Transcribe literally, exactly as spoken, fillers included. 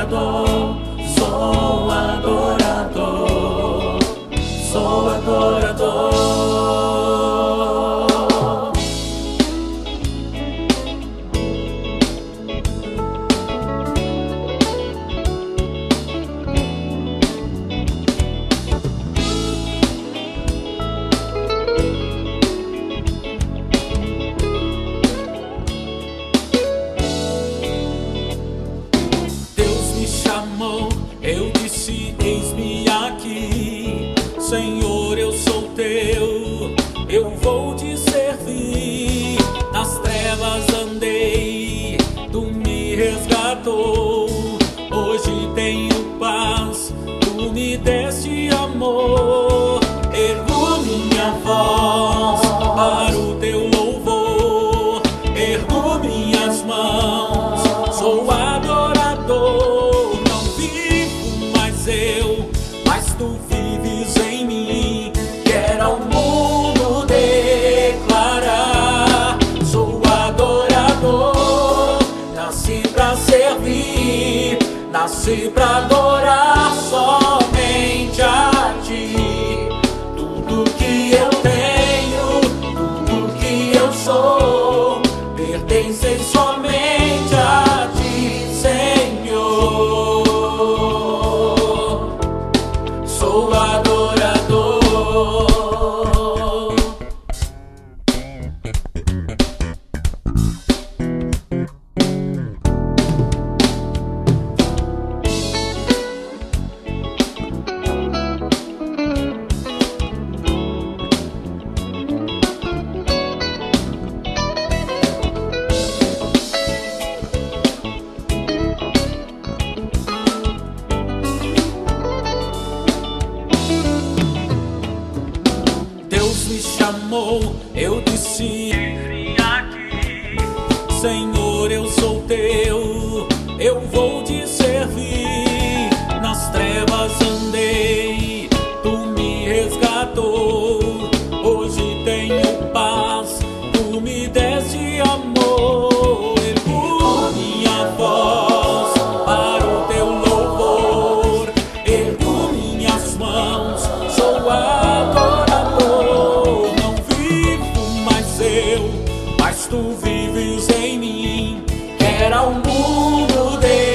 adorador, sou adorador, sou adorador. Eu disse, eis-me aqui, Senhor, eu sou teu, eu vou te servir. Nas trevas andei, tu me resgatou, hoje tenho paz, tu me deste amor. Ergo minha voz para o teu louvor, ergo minhas mãos, sou adorador. Mas tu vives em mim, quero ao mundo declarar, sou adorador, nasci pra servir, nasci pra adorar somente a ti. Tudo que eu tenho, tudo que eu sou, pertence somente a ti, Senhor. Sou adorador. Deus me chamou, eu disse, eis-me aqui, Senhor, eu sou teu, eu vou te servir. Nas trevas andei, tu me resgatou, hoje tenho paz, tu me deste amor. Ergo minha voz para o teu louvor, ergo minhas mãos, sou adorador. Mas tu vives em mim, quero ao mundo de